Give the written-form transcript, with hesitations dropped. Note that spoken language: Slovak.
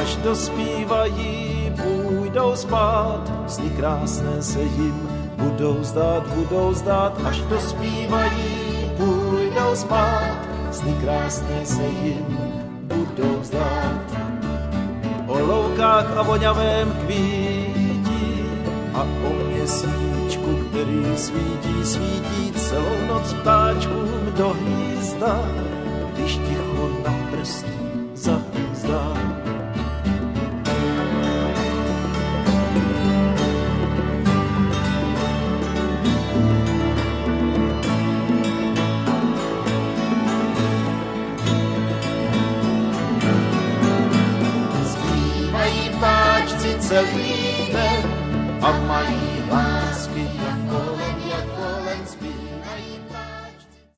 až dospívají, půjdou spát, sny krásné se jim budou zdát, až dospívají, půjdou spát, sny krásné se jim budou zdát. O loukách a voňavém kvítí a o měsíčku, který svítí celou noc ptáčkům do hnízda, když ticho na prst zahýzdá. Zpívají ptáčci celý